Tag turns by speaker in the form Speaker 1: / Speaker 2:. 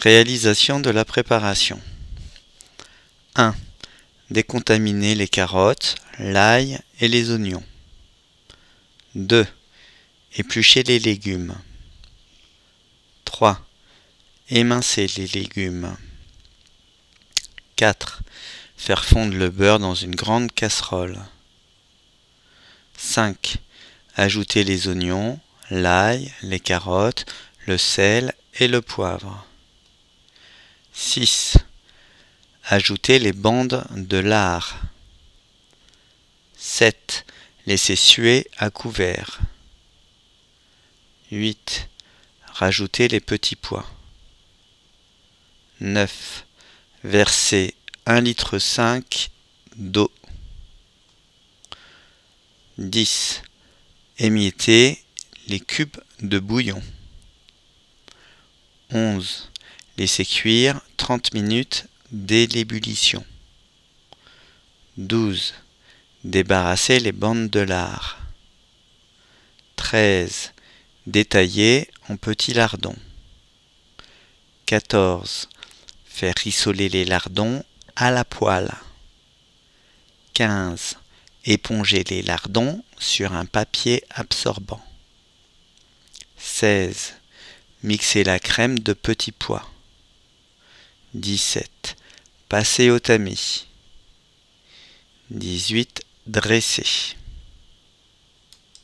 Speaker 1: Réalisation de la préparation. 1. Décontaminer les carottes, l'ail et les oignons. 2. Éplucher les légumes. 3. Émincer les légumes. 4. Faire fondre le beurre dans une grande casserole. 5. Ajouter les oignons, l'ail, les carottes, le sel et le poivre. 6. Ajouter les bandes de lard. 7. Laisser suer à couvert. 8. Rajouter les petits pois. 9. Verser 1,5 litre d'eau. 10. Émietter les cubes de bouillon. 11. Laisser cuire 30 minutes dès l'ébullition. 12. Débarrasser les bandes de lard. 13. Détailler en petits lardons. 14. Faire rissoler les lardons à la poêle. 15. Éponger les lardons sur un papier absorbant. 16. Mixer la crème de petits pois. 17. Passer au tamis. 18. Dresser.